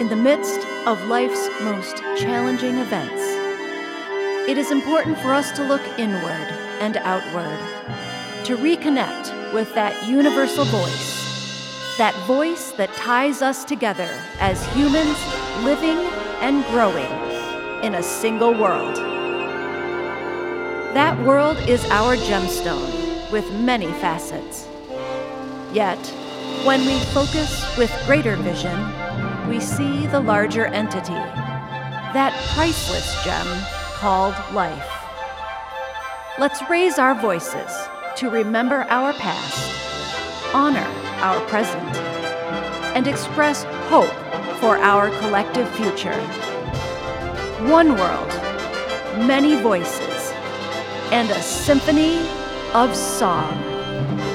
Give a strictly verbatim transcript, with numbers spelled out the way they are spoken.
In the midst of life's most challenging events, it is important for us to look inward and outward, to reconnect with that universal voice, that voice that ties us together as humans living and growing in a single world. That world is our gemstone with many facets. Yet, when we focus with greater vision, we see the larger entity, that priceless gem called life. Let's raise our voices to remember our past, honor our present, and express hope for our collective future. One world, many voices, and a symphony of song.